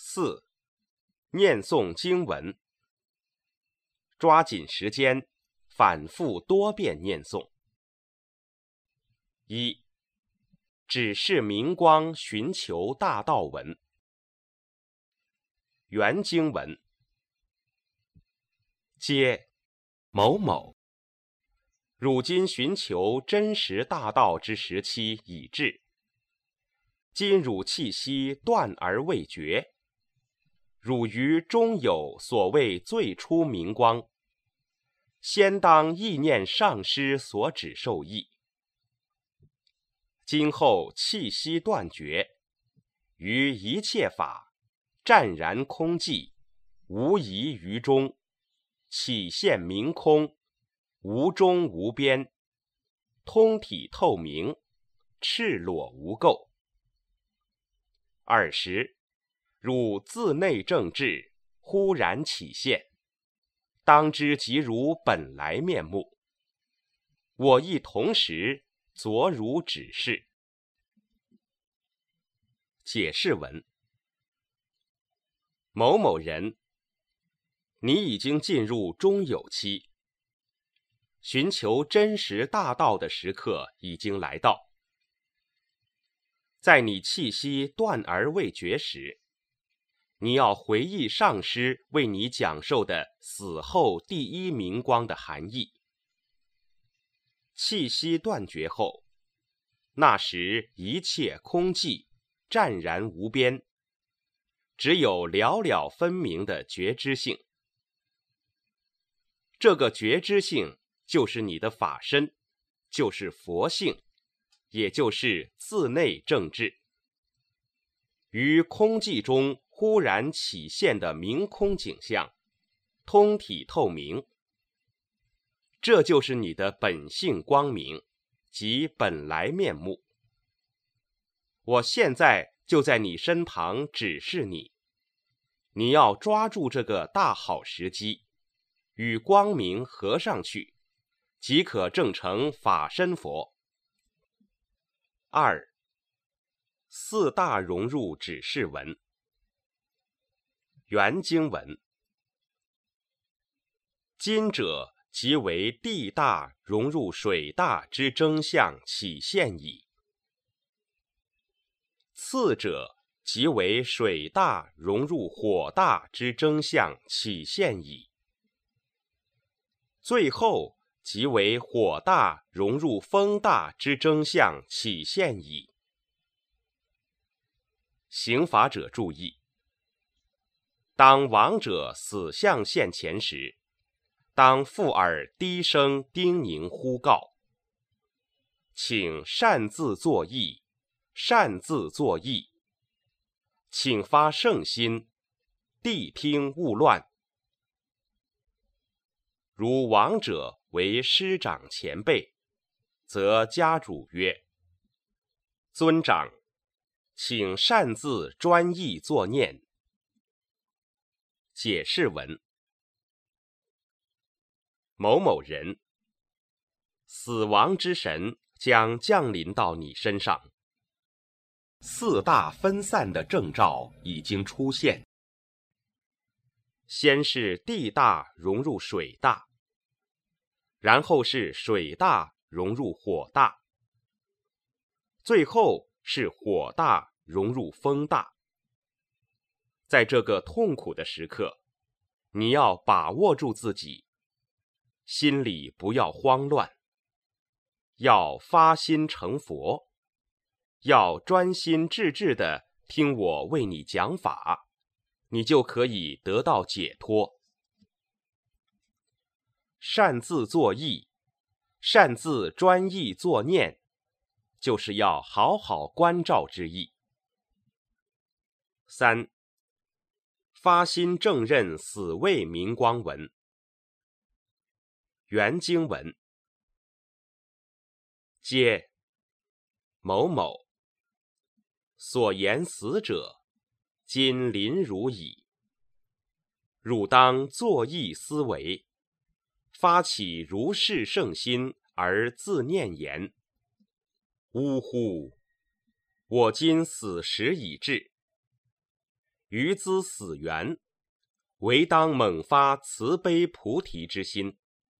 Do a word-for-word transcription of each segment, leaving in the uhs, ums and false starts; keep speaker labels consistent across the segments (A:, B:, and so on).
A: 四、念诵经文，抓紧时间，反复多遍念诵。一、只是明光寻求大道文。原经文：皆某某，汝今寻求真实大道之时期已至，今汝气息断而未绝，汝于中有所谓最初明光，先当意念上师所指受益。今后气息断绝，于一切法湛然空寂，无疑于中，起现明空，无中无边，通体透明，赤裸无垢。尔时，汝自内正智，忽然起现，当知即如本来面目。我亦同时昨如指示。解释文：某某人，你已经进入中有期，寻求真实大道的时刻已经来到。在你气息断而未绝时，你要回忆上师为你讲授的死后第一明光的含义。气息断绝后，那时一切空寂，湛然无边，只有了了分明的觉知性。这个觉知性就是你的法身，就是佛性，也就是自内正智。于空寂中忽然起现的明空景象，通体透明，这就是你的本性光明，即本来面目。我现在就在你身旁指示你，你要抓住这个大好时机，与光明合上去，即可证成法身佛。二、四大融入指示文。原经文：今者即为地大融入水大之征象起现矣。次者即为水大融入火大之征象起现矣。最后即为火大融入风大之征象起现矣。行法者注意，当亡者死相现前时，当附耳低声叮咛呼告，请擅自作意，擅自作意，请发圣心，谛听勿乱。如亡者为师长前辈，则家主曰：尊长，请擅自专意作念。解释文：某某人，死亡之神将降临到你身上，四大分散的征兆已经出现。先是地大融入水大，然后是水大融入火大，最后是火大融入风大。在这个痛苦的时刻，你要把握住自己，心里不要慌乱，要发心成佛，要专心致志地听我为你讲法，你就可以得到解脱。擅自作意，擅自专意作念，就是要好好关照之意。三、发心正认死位明光文。原经文：皆某某，所言死者，今临汝矣。汝当作意思维，发起如是圣心而自念言：呜呼！我今死时已至， 于兹死缘，唯当猛发慈悲菩提之心，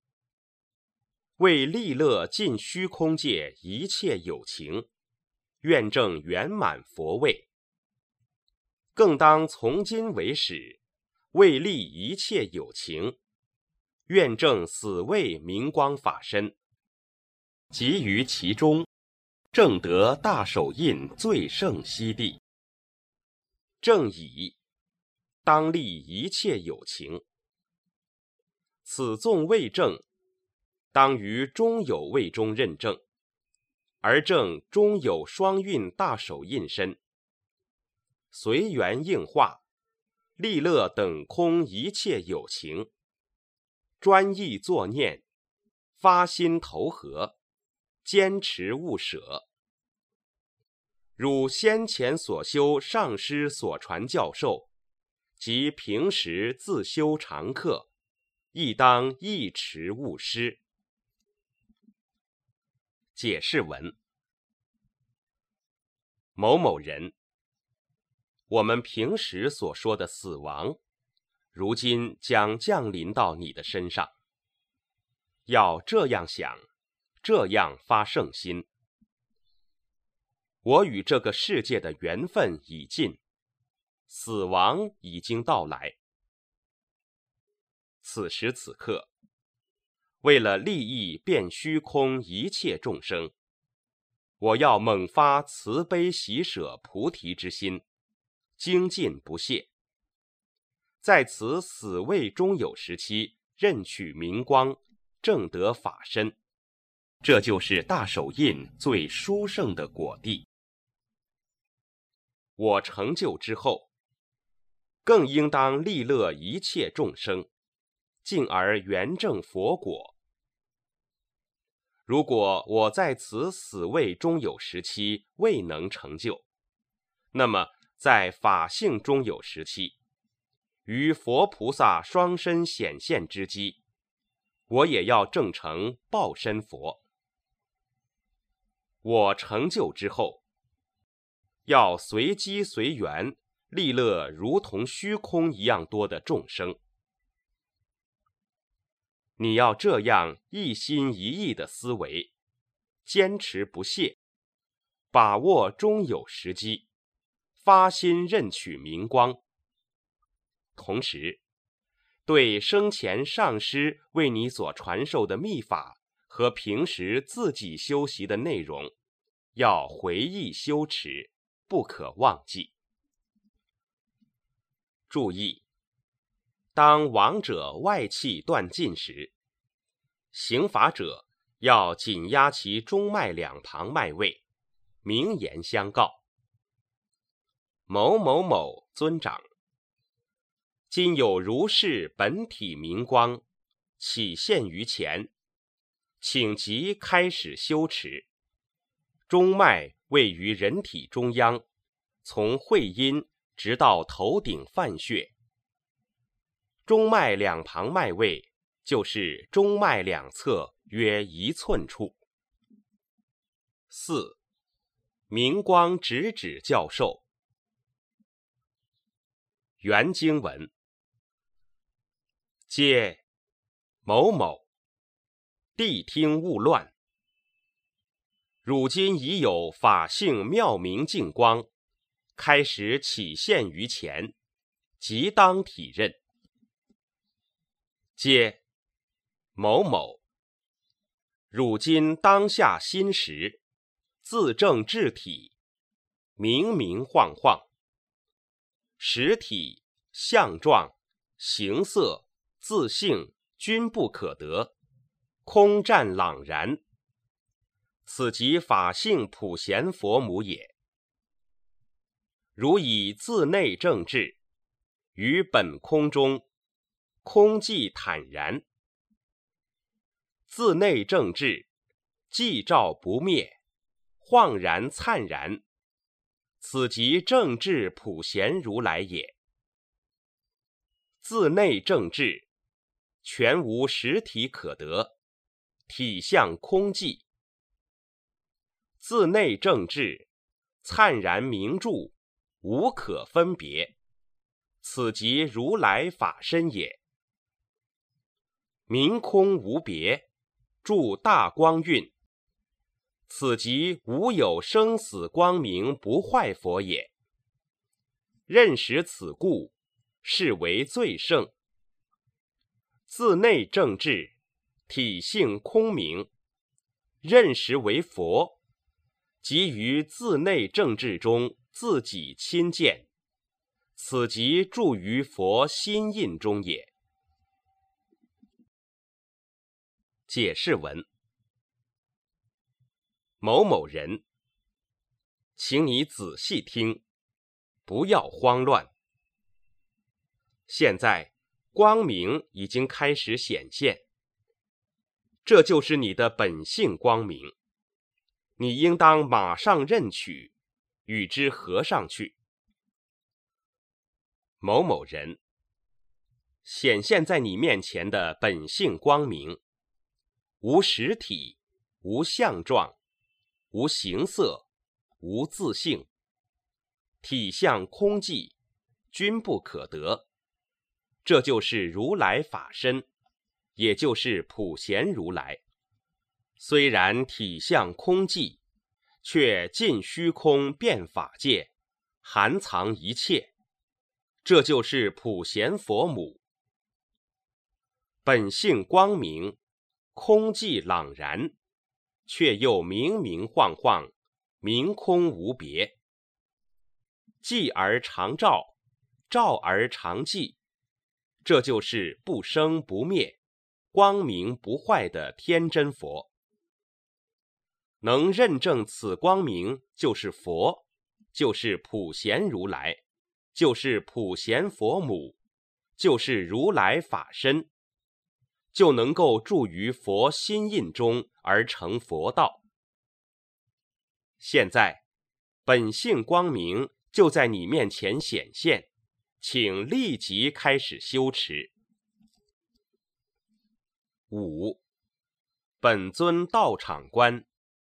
A: 为利乐尽虚空界一切有情，愿证圆满佛位。更当从今为始，为利一切有情，愿证死位明光法身，即于其中，正得大手印最胜悉地。正以当利一切有情，此纵未正，当于中有位中认证，而正中有双运大手印身，随缘应化，利乐等空一切有情，专意作念，发心投合，坚持勿舍。汝先前所修上师所传教授，及平时自修常课，亦当一持勿失。解释文：某某人，我们平时所说的死亡，如今将降临到你的身上。要这样想，这样发圣心。我与这个世界的缘分已尽，死亡已经到来。此时此刻，为了利益遍虚空一切众生，我要猛发慈悲喜舍菩提之心，精进不懈。在此死位中有时期，任取明光，正得法身，这就是大手印最殊胜的果地。我成就之后，更应当利乐一切众生，进而圆证佛果。如果我在此死位中有时期未能成就，那么在法性中有时期，于佛菩萨双身显现之机，我也要证成报身佛。我成就之后，要随机随缘，利乐如同虚空一样多的众生。你要这样一心一意的思维，坚持不懈，把握终有时机，发心任取明光。同时，对生前上师为你所传授的秘法和平时自己修习的内容，要回忆修持，不可忘记。注意，当亡者外气断尽时，行法者要紧压其中脉两旁脉位，明言相告：某某某尊长，今有如是本体明光起现于前，请即开始修持。中脉位于人体中央，从会阴直到头顶泛穴。中脉两旁脉位就是中脉两侧约一寸处。四、明光直指教授。原经文：皆某某，谛听勿乱。汝今已有法性妙明净光，开始起现于前，即当体认。皆某某，汝今当下心识，自证智体，明明晃晃，实体、相状、形色、自性均不可得，空湛朗然。此即法性普贤佛母也。如以自内正智，于本空中，空寂坦然。自内正智，寂照不灭，恍然灿然。此即正智普贤如来也。自内正智，全无实体可得，体相空寂。自内正智，灿然明著，无可分别， 此即如来法身也。明空无别，住大光蕴，此即无有生死光明不坏佛也。认识此故，是为最胜。自内正智，体性空明，认识为佛，即于自内正智中自己亲见，此即住于佛心印中也。解释文：某某人，请你仔细听，不要慌乱。现在光明已经开始显现，这就是你的本性光明，你应当马上认取，与之合上去。某某人，显现在你面前的本性光明，无实体，无相状，无形色，无自性，体相空寂，均不可得。这就是如来法身，也就是普贤如来。虽然体相空寂，却尽虚空遍法界，含藏一切。这就是普贤佛母。本性光明，空寂朗然，却又明明晃晃，明空无别。寂而常照，照而常寂，这就是不生不灭，光明不坏的天真佛。能认证此光明就是佛，就是普贤如来，就是普贤佛母，就是如来法身，就能够住于佛心印中而成佛道。现在本性光明就在你面前显现，请立即开始修持。五、本尊道场观。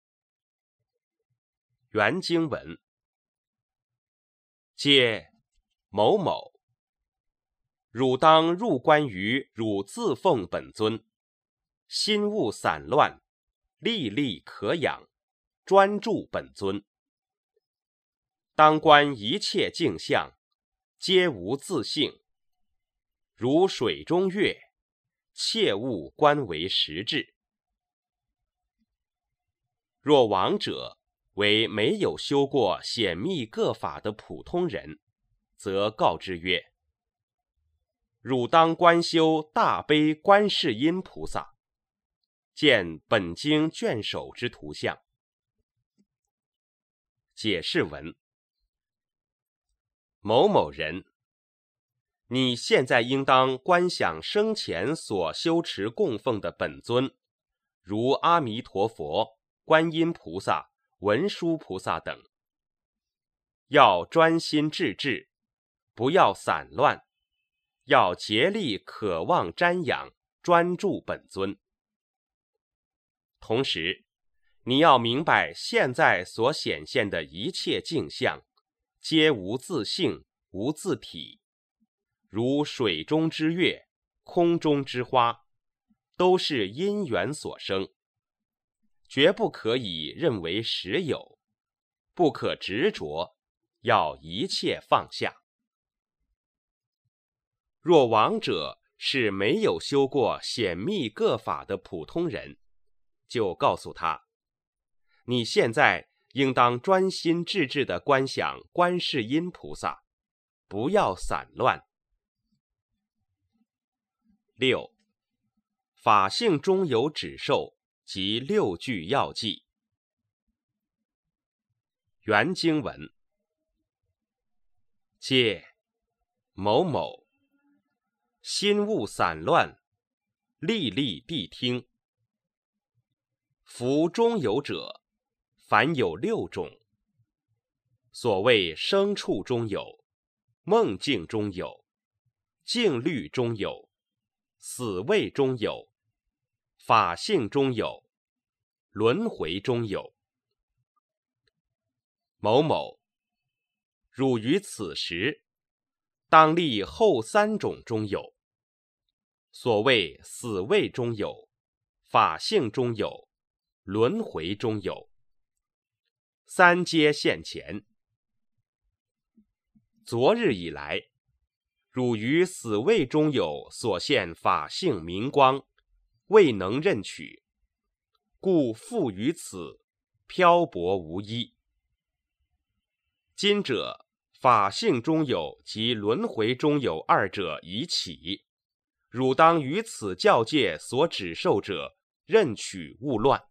A: 原经文：借某某，汝当入观于汝自奉本尊，心勿散乱，历历可养，专注本尊。当观一切境相，皆无自性，如水中月，切勿观为实质。若亡者为没有修过显密各法的普通人，则告之曰：汝当观修大悲观世音菩萨，见本经卷首之图像。解释文：某某人，你现在应当观想生前所修持供奉的本尊，如阿弥陀佛、观音菩萨、文殊菩萨等。要专心致志，不要散乱，要竭力渴望瞻仰，专注本尊。同时，你要明白现在所显现的一切境象，皆无自性，无自体，如水中之月，空中之花，都是因缘所生，绝不可以认为实有，不可执着，要一切放下。若亡者是没有修过显密各法的普通人，就告诉他，你现在应当专心致志地观想观世音菩萨，不要散乱。六、法性中有指授及六句要记。原经文：借某某，心勿散乱，历历谛听。夫中有者，凡有六种。所谓生处中有，梦境中有，境律中有，死位中有，法性中有，轮回中有。某某，汝于此时当立后三种中有。所谓死位中有，法性中有，轮回中有，三皆现前。昨日以来，汝于死位中有所现法性明光，未能认取，故复于此，漂泊无依。今者法性中有及轮回中有二者已起，汝当于此教界所指受者，认取勿乱。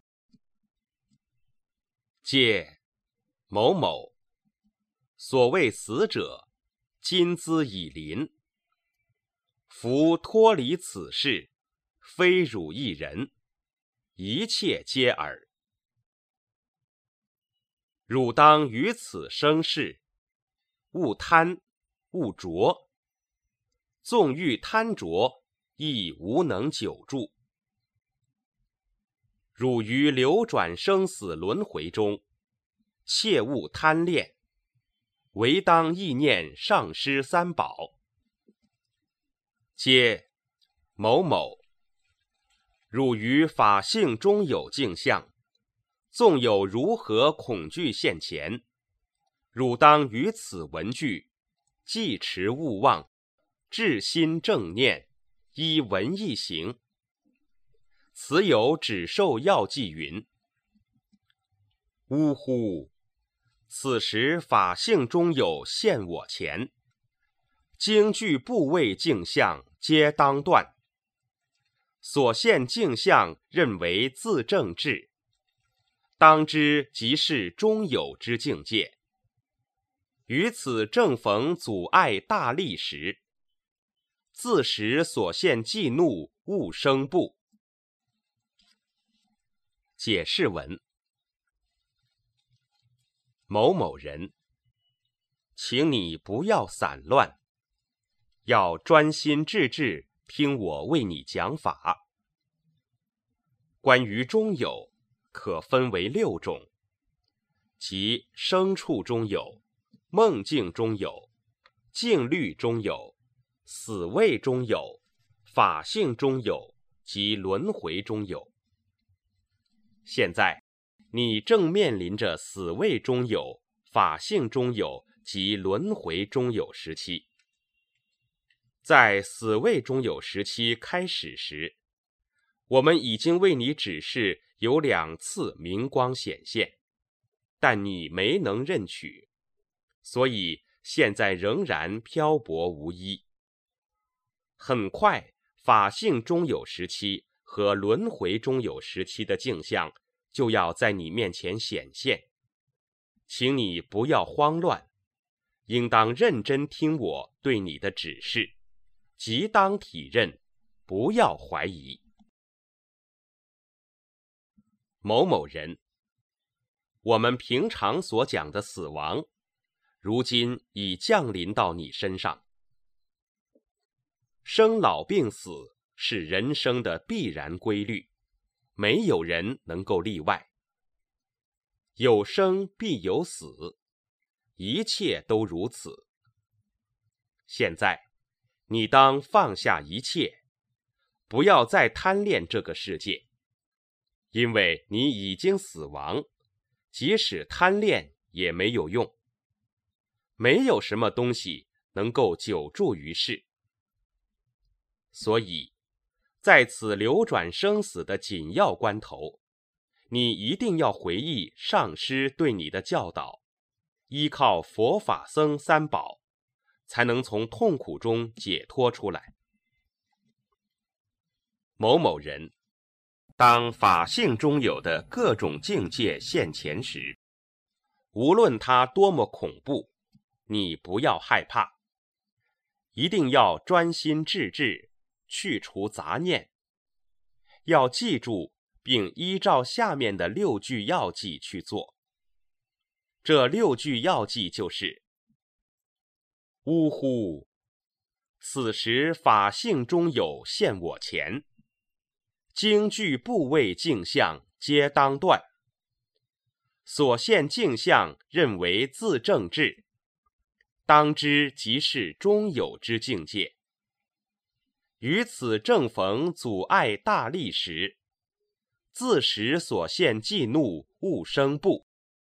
A: 戒某某，所谓死者，今兹已临。夫脱离此事，非汝一人，一切皆尔。汝当于此生事，勿贪，勿着。纵欲贪着，亦无能久住。汝于流转生死轮回中，切勿贪恋，唯当意念上师三宝。皆某某，汝于法性中有镜像，纵有如何恐惧现前，汝当于此闻句，记持勿忘，至心正念，依文意行。此有指受要记云：呜呼！此时法性中有现我前，经具部位镜像皆当断。所现镜像认为自正智，当知即是中有之境界。于此正逢阻碍大力时，自时所现忌怒勿生怖。解释文：某某人，请你不要散乱，要专心致志听我为你讲法。关于中有，可分为六种，即生处中有、梦境中有、境律中有、死位中有、法性中有及轮回中有。现在你正面临着死位中有、法性中有及轮回中有时期。在死位中有时期开始时，我们已经为你指示有两次明光显现，但你没能认取，所以现在仍然漂泊无依。很快，法性中有时期和轮回中有时期的镜像就要在你面前显现，请你不要慌乱，应当认真听我对你的指示，即当体认，不要怀疑。某某人，我们平常所讲的死亡，如今已降临到你身上。生老病死是人生的必然规律，没有人能够例外。有生必有死，一切都如此。现在，你当放下一切，不要再贪恋这个世界，因为你已经死亡，即使贪恋也没有用。没有什么东西能够久住于世。所以，在此流转生死的紧要关头，你一定要回忆上师对你的教导，依靠佛法僧三宝，才能从痛苦中解脱出来。某某人，当法性中有的各种境界现前时，无论它多么恐怖，你不要害怕，一定要专心致志，去除杂念，要记住并依照下面的六句要记去做。这六句要记就是：呜呼！此时法性中有现我前，经具部位镜像皆当断。所现镜像认为自正智， 当知即是中有之境界。于此正逢阻碍大利时，自时所现忌怒，勿生怖。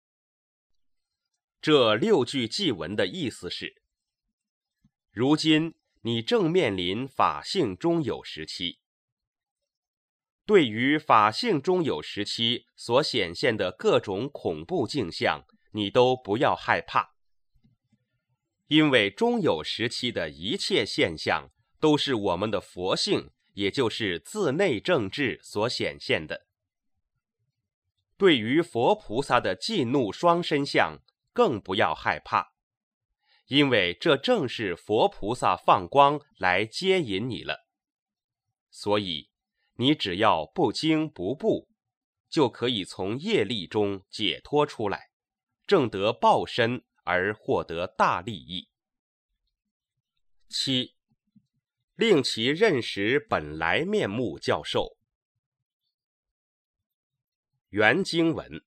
A: 这六句偈文的意思是：如今你正面临法性中有时期，对于法性中有时期所显现的各种恐怖境象，你都不要害怕，因为中有时期的一切现象都是我们的佛性，也就是自内正智所显现的。对于佛菩萨的忌怒双身相，更不要害怕，因为这正是佛菩萨放光来接引你了。所以你只要不惊不怖，就可以从业力中解脱出来，证得报身而获得大利益。七，令其认识本来面目教授。原经文：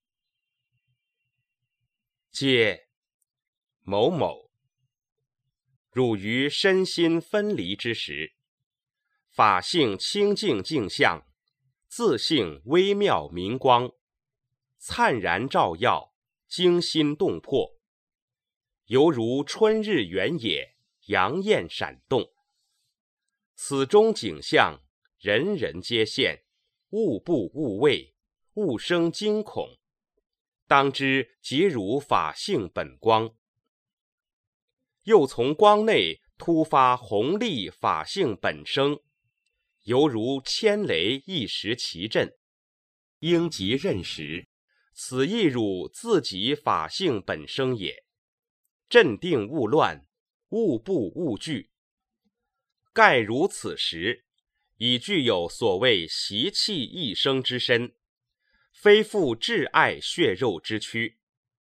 A: 戒某某，汝于身心分离之时，法性清净净相，自性微妙明光，灿然照耀，惊心动魄，犹如春日原野，阳焰闪动。此中景象，人人皆现，物不物畏，物生惊恐，当知即汝法性本光。又从光内突发宏利法性本生，犹如千雷一时齐震，应即认识，此亦汝自己法性本生也。镇定勿乱，物不物惧。盖如此时，已具有所谓习气一生之身，非复挚爱血肉之躯。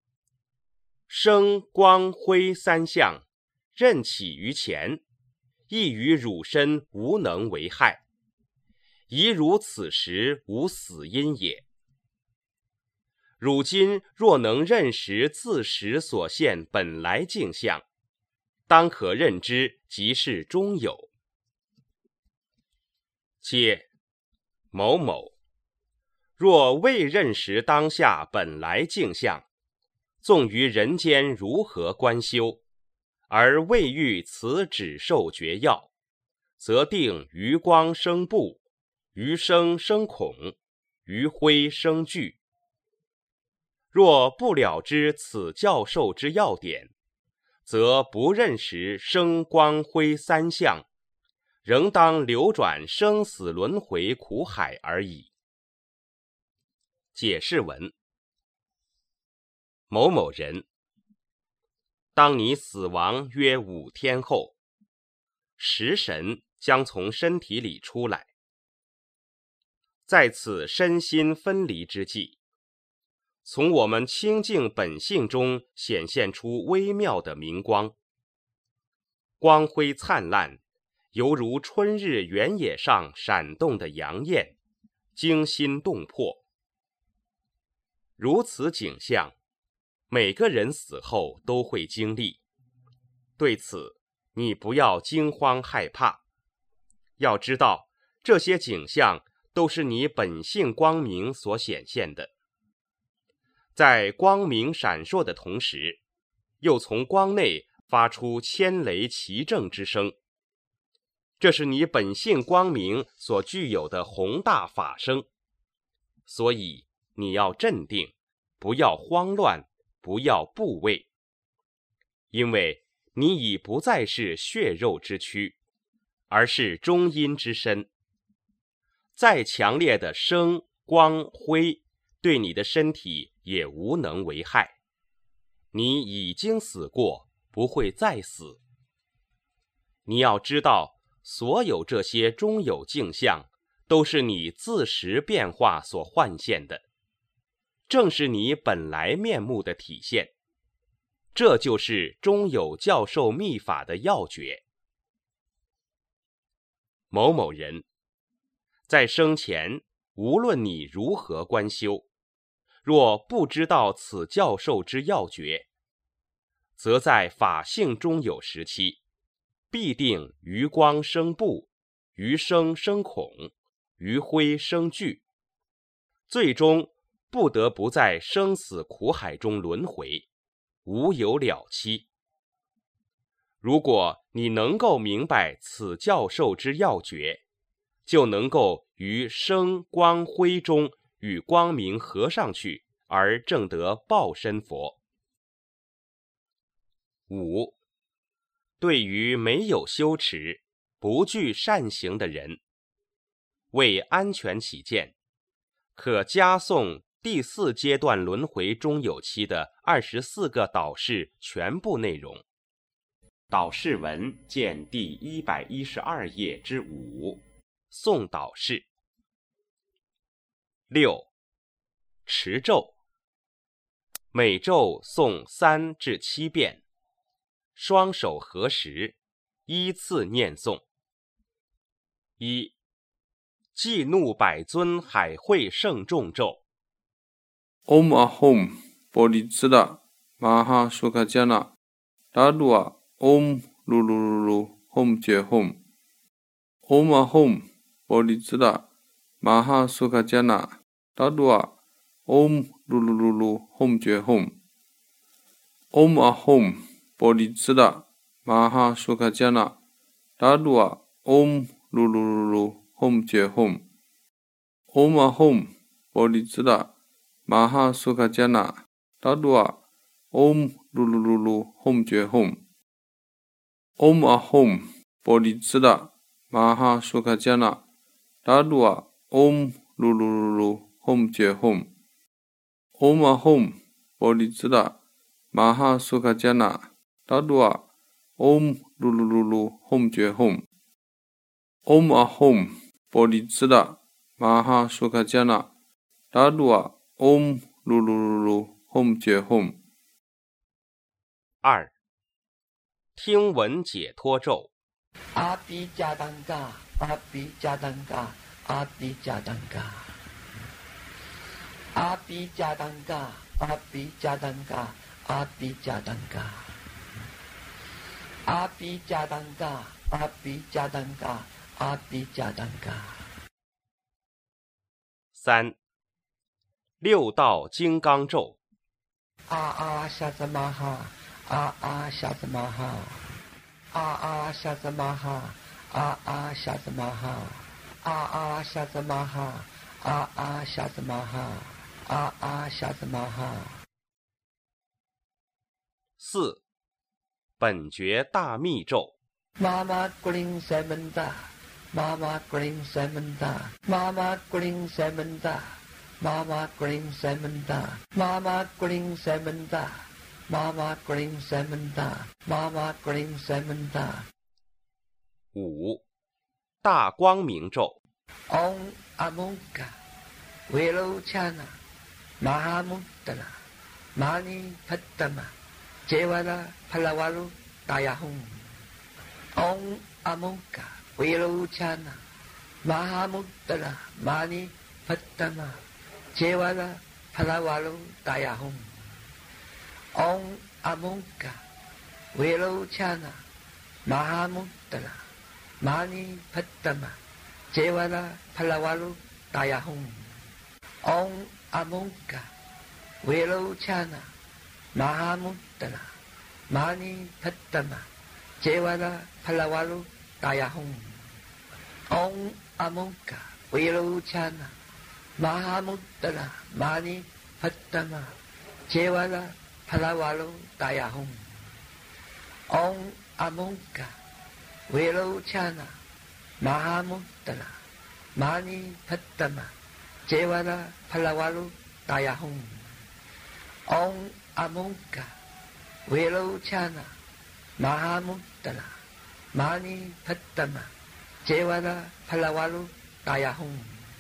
A: 生光辉三相，任起于前，亦于汝身无能为害，宜汝此时无死因也。汝今若能认识自时所现本来境相，当可认知即是中有。戒某某，若未认识当下本来境相，纵于人间如何观修，而未遇此指受诀要，则定于光生怖，于声生恐，于灰生惧。若不了知此教授之要点，则不认识生光灰三相，仍当流转生死轮回苦海而已。解释文：某某人，当你死亡约五天后，食神将从身体里出来，在此身心分离之际，从我们清净本性中显现出微妙的明光，光辉灿烂，犹如春日原野上闪动的阳焰，惊心动魄。如此景象，每个人死后都会经历，对此你不要惊慌害怕，要知道这些景象都是你本性光明所显现的。在光明闪烁的同时，又从光内发出千雷齐震之声，这是你本性光明所具有的宏大法声。所以你要镇定，不要慌乱，不要怖畏，因为你已不再是血肉之躯，而是中阴之身。再强烈的声光辉对你的身体也无能为害，你已经死过，不会再死。你要知道，所有这些中有镜像，都是你自时变化所幻现的，正是你本来面目的体现。这就是中有教授秘法的要诀。某某人，在生前，无论你如何观修，若不知道此教授之要诀， 则在法性中有时期，必定于光生怖，于声生恐，于灰生惧，最终不得不在生死苦海中轮回，无有了期。如果你能够明白此教授之要诀，就能够于生光灰中与光明合上去，而证得报身佛。五，对于没有修持、不具善行的人，为安全起见，可加诵第四阶段轮回中有期的二十四个导示全部内容。导示文见第一百一十二页之五，诵导示。六，持咒，每咒诵三至七遍，双手合十，依次念诵。一，祭怒百尊海会圣众咒。
B: Om Ahom Bodhicitta Maha Sukajana Dadua Om Lululu Hom Je Hom. Om Ahom Bodhicitta Maha Sukajana Dadua Om Lululu Hom Je Hom. Om Ahom Bodhicitta Maha Sukajana Dadua Om Lululu Hom Je Hom. Om Ahom Bodhicitta Maha Sukajana Dadua Om Lululu Hom Je Hom. Om Ahom Bodhicitta Maha Sukajana Dadua Om Lululu Hom Je Hom. Om Ahom Bodhicitta Maha Sukajana Dadua Om Lululu Hom Je Hom. Om Ahom Bodhicitta Maha Sukajana Dadua Om Lululu Hom Je Hom.
A: 二，听闻解脱咒。
C: 阿毗迦当嘎，阿毗迦当嘎，阿毗迦当嘎，阿毗迦当嘎，阿毗迦当嘎，阿毗迦当嘎，阿毗迦当嘎，阿毗迦当嘎，阿毗迦当嘎。
A: 三，六道金刚咒。
C: 啊啊夏泽玛哈，啊啊夏泽玛哈，啊啊夏泽玛哈，啊啊夏泽玛哈，啊啊夏泽玛哈，啊啊夏泽玛哈，啊啊夏泽玛哈。
A: 四，本觉大密咒。
C: 妈妈古灵塞门达，妈妈古灵塞门达，妈妈古灵塞门达。妈妈古灵塞门达，妈妈古灵塞门达，妈妈古灵塞门达，妈妈古灵塞门达。
A: 五，大光明咒。
C: Om Amukha Velochana Mahamuttala Mani Pattama Jevara Palavalu Dayahum. Om Amukha Velochana Mahamuttala Mani Pattama Jevara Palavalu Dayahum. Om Amukha Velochana Mahamuttala Mani Pattama Jevara Palavalu Dayahum. Om Amukha Velochana Mahamuttala Mani Pattama Jevara Palavalu Dayahum. Om Amukha Velochana Mahamuttala Mani Pattama Jevara Palavalu Dayahum. Om Amukha Velochana Mahamuttala Mani Pattama Jevara Palavalu Dayahum. Om Amukha Velochana Mahamuttala Mani Pattama Jevara Palavalu Dayahum.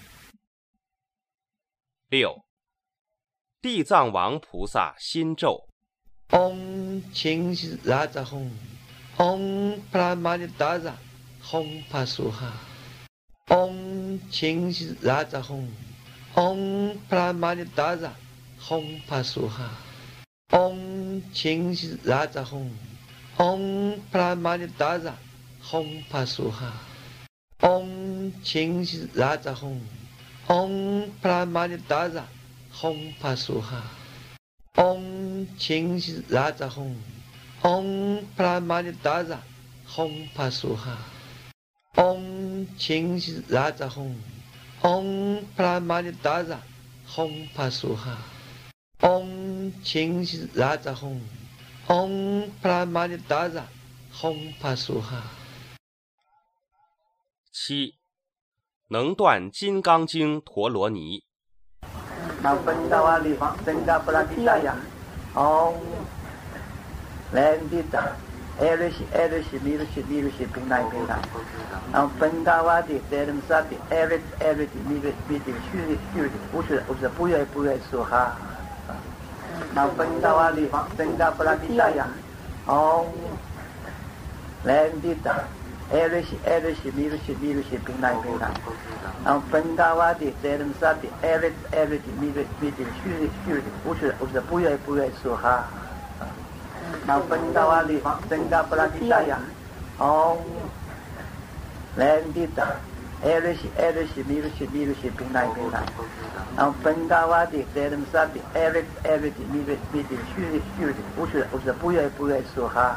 A: 六，地藏王菩萨心咒。
C: Om Ching Raja Hum. Om Pramanidaza Hum Pasuha. Om Ching Raja Hum. Om Pramanidaza Hum Pasuha. Om 清晰拉扎吽，唵普拉玛尼达扎，吽帕苏哈，唵清晰拉扎吽，唵普拉玛尼达扎，吽帕苏哈，唵清晰拉扎吽，唵普拉玛尼达扎，吽帕苏哈，唵清晰拉扎吽，唵普拉玛尼达扎，吽帕苏哈。唵清晰拉扎吽，唵普拉玛尼达扎，吽帕苏哈。
A: 七，能断金刚经陀罗尼。
C: 那本达瓦利方增加布拉提达呀，唵，兰迪达，艾瑞西艾瑞西米鲁西米鲁西平奈平奈。那本达瓦的德伦萨的艾瑞艾瑞的米鲁米的虚的虚的，不是不是不愿不愿说哈。那本达瓦利方增加布拉提达呀，唵，兰迪达，艾瑞西艾瑞西米鲁西米鲁西平奈平奈。那本达瓦的德伦萨的艾瑞艾瑞的米鲁米的虚的虚的，不是不是不愿不愿说哈。那本达瓦利方增加布拉提达呀，唵，兰迪达。艾瑞西艾瑞西米鲁西米鲁西平奈平奈。那本达瓦的德伦萨的艾瑞艾瑞的米鲁米的虚的虚的，不是不是不愿不愿说哈。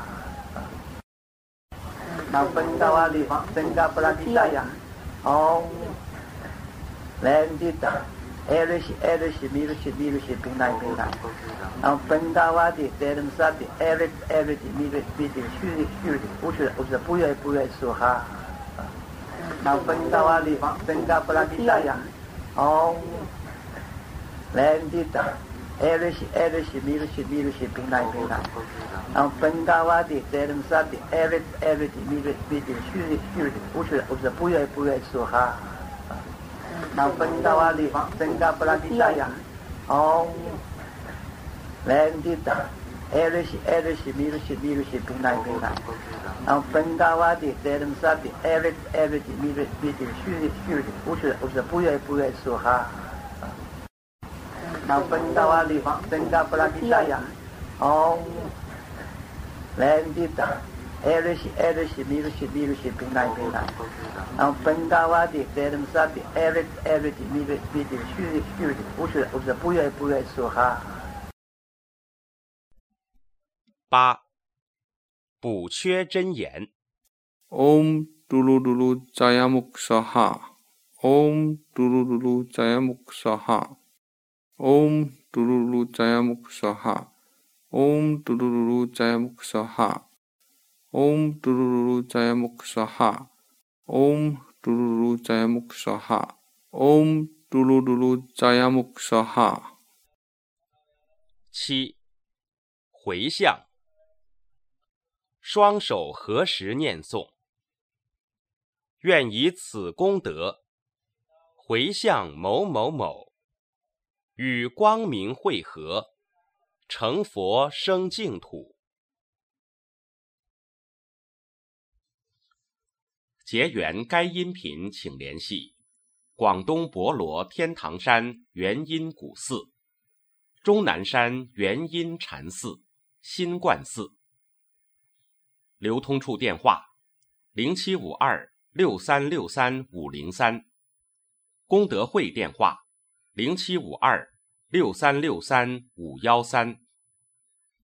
C: 那本达瓦利方增加布拉提达呀，唵，兰迪达。艾瑞西艾瑞西米鲁西米鲁西平奈平奈。那本达瓦的德伦萨的艾瑞艾瑞的米鲁米的虚的虚的，不是不是不愿不愿说哈。那本达瓦利方增加布拉提达呀，唵，兰迪达，艾瑞西艾瑞西米鲁西米鲁西平奈平奈。那本达瓦的德伦萨的艾瑞艾瑞的米鲁米的虚的虚的，不是不是不愿不愿说哈。那本达瓦利方增加布拉提达呀，唵，兰迪达。艾瑞西艾瑞西米鲁西米鲁西平奈平奈。那本达瓦的德伦萨的艾瑞艾瑞的米鲁米的虚的虚的，不是不是不愿不愿说哈。那本达瓦利方增加布拉提达呀，唵，兰迪达。艾瑞西艾瑞西米鲁西米鲁西平奈平奈。那本达瓦的德伦萨的艾瑞艾瑞的米鲁米的虚的虚的，不是不是不愿不愿说哈。
A: 八，补缺真言。
B: 唵嘟噜嘟噜扎雅木萨哈，唵嘟噜嘟噜扎雅木萨哈，唵嘟噜噜扎雅木萨哈，唵嘟噜噜扎雅木萨哈，唵嘟噜噜扎雅木萨哈，唵嘟噜噜扎雅木萨哈，唵嘟噜噜扎雅木萨哈。
A: 七，回向。双手合十念诵，愿以此功德回向某某某，与光明会合，成佛生净土。结缘该音频，请联系广东博罗天堂山元音古寺、终南山元音禅寺、新冠寺。流通处电话零七五二六三六三五零三，功德会电话零七五二六三六三五幺三。